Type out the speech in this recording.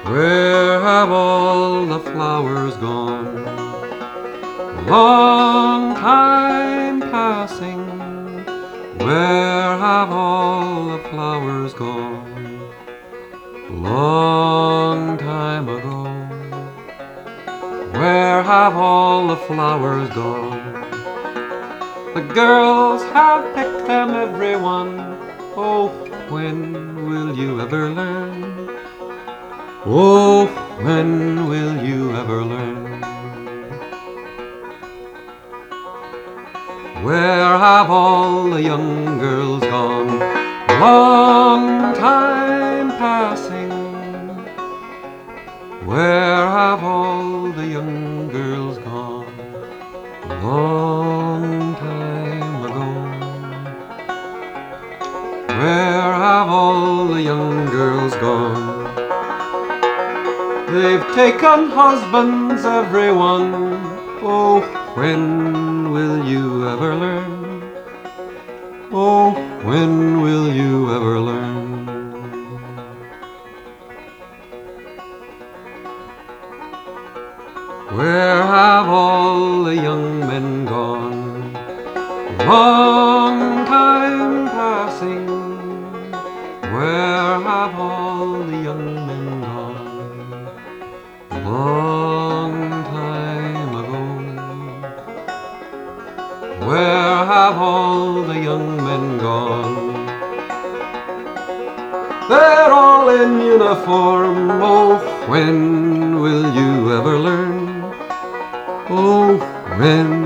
Where have all the flowers gone? Long time passing. Where have all the flowers gone? Long time ago. Where have all the flowers gone? The girls have picked them, everyone. Oh, when will you ever learn? Oh, when will you ever learn? Where have all the young girls gone? Long time passing. Where have all the young girls gone? Long time ago. Where have all the young girls gone? They've taken husbands, everyone. Oh, when will you ever learn? Oh, when will you ever learn? Where have all the young men gone? Long time passing. Where have all the young men gone? Long time ago. Where have all the young men gone? They're all in uniform. Oh, when will you ever learn? Oh, when